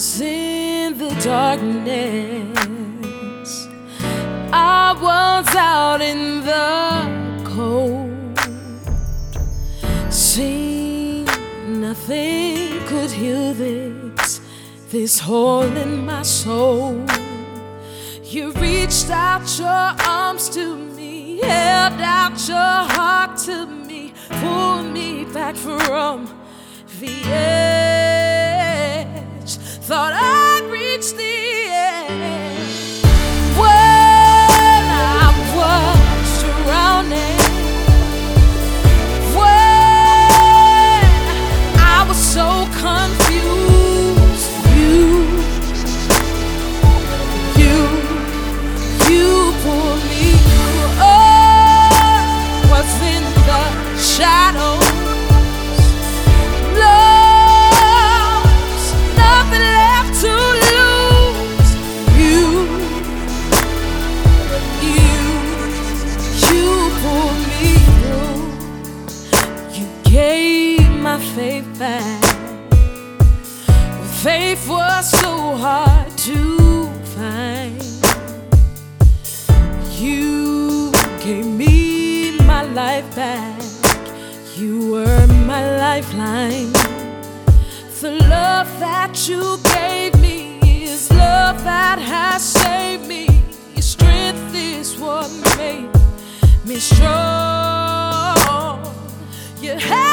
was in the darkness. I was out in the cold. See, nothing could heal this hole in my soul. You reached out your arms to me, held out your heart to me, pulled me back from the edge. Thought I'd reach the edge when I was drowning, when I was so confused. You pulled me through. Oh, was in the shadows. Faith back. Faith was so hard to find. You gave me my life back. You were my lifeline. The love that you gave me is love that has saved me. Your strength is what made me strong. You had